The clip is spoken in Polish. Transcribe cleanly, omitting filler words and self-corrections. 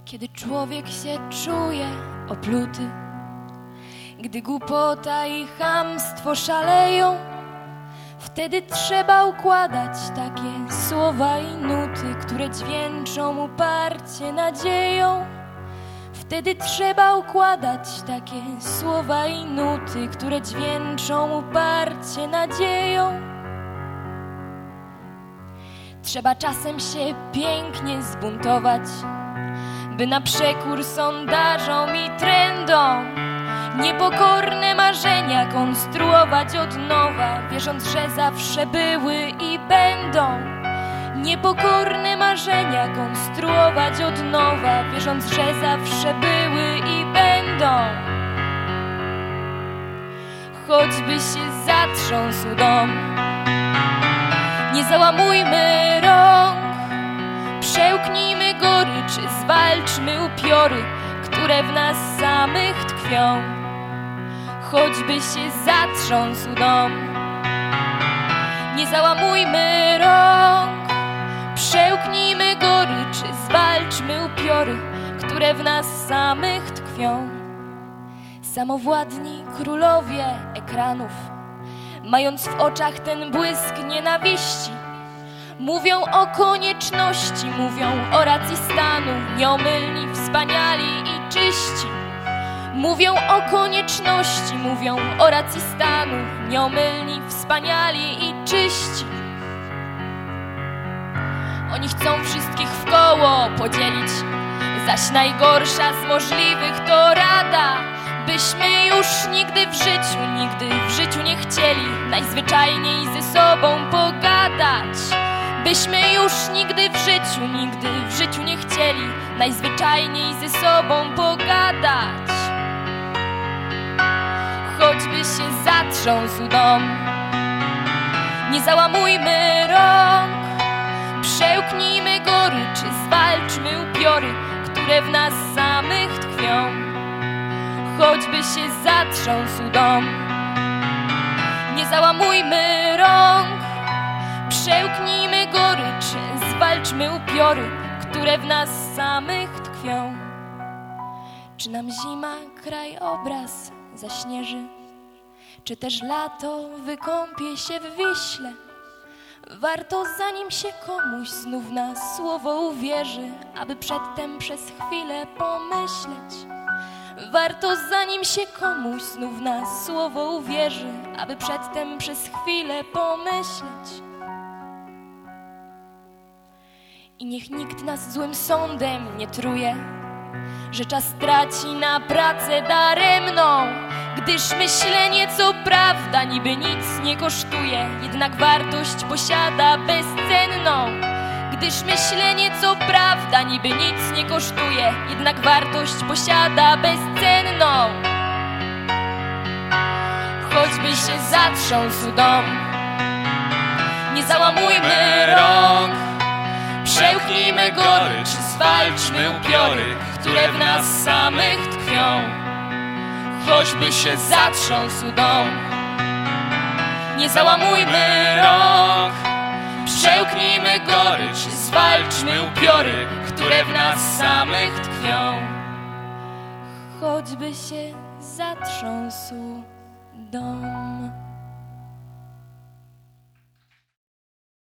Kiedy człowiek się czuje opluty, gdy głupota i chamstwo szaleją, wtedy trzeba układać takie słowa i nuty, które dźwięczą uparcie nadzieją. Wtedy trzeba układać takie słowa i nuty, które dźwięczą uparcie nadzieją. Trzeba czasem się pięknie zbuntować, by na przekór sondażom i trendom niepokorne marzenia konstruować od nowa, wierząc, że zawsze były i będą. Niepokorne marzenia konstruować od nowa, wierząc, że zawsze były i będą. Choćby się zatrząsł dom, nie załamujmy rąk, przełknijmy goryczy, zwalczmy upiory, które w nas samych tkwią. Choćby się zatrząsł dom, nie załamujmy rąk, przełknijmy goryczy, zwalczmy upiory, które w nas samych tkwią. Samowładni królowie ekranów, mając w oczach ten błysk nienawiści, mówią o konieczności, mówią o racji stanu, nieomylni, wspaniali i czyści. Mówią o konieczności, mówią o racji stanu, nieomylni, wspaniali i czyści. Oni chcą wszystkich w koło podzielić, zaś najgorsza z możliwych to rada, byśmy już nigdy w życiu nie chcieli najzwyczajniej ze sobą pogadać. Byśmy już nigdy w życiu nie chcieli najzwyczajniej ze sobą pogadać. Choćby się zatrząsł dom, nie załamujmy rąk, przełknijmy goryczy, zwalczmy upiory, które w nas samych tkwią. Choćby się zatrząsł dom, nie załamujmy rąk, przełknijmy goryczy, zwalczmy upiory, które w nas samych tkwią. Czy nam zima krajobraz zaśnieży, czy też lato wykąpie się w Wiśle? Warto, zanim się komuś znów na słowo uwierzy, aby przedtem przez chwilę pomyśleć. Warto, zanim się komuś znów na słowo uwierzy, aby przedtem przez chwilę pomyśleć. I niech nikt nas złym sądem nie truje, że czas traci na pracę daremną, gdyż myślenie, co prawda, niby nic nie kosztuje, jednak wartość posiada bezcenną. Gdyż myślenie, co prawda, niby nic nie kosztuje, jednak wartość posiada bezcenną. Choćby się zatrząsł dom, nie załamujmy rąk, przełknijmy gorycz, zwalczmy upiory, które w nas samych tkwią. Choćby się zatrząsł dom, nie załamujmy rąk, przełknijmy gorycz, zwalczmy upiory, które w nas samych tkwią. Choćby się zatrząsł dom.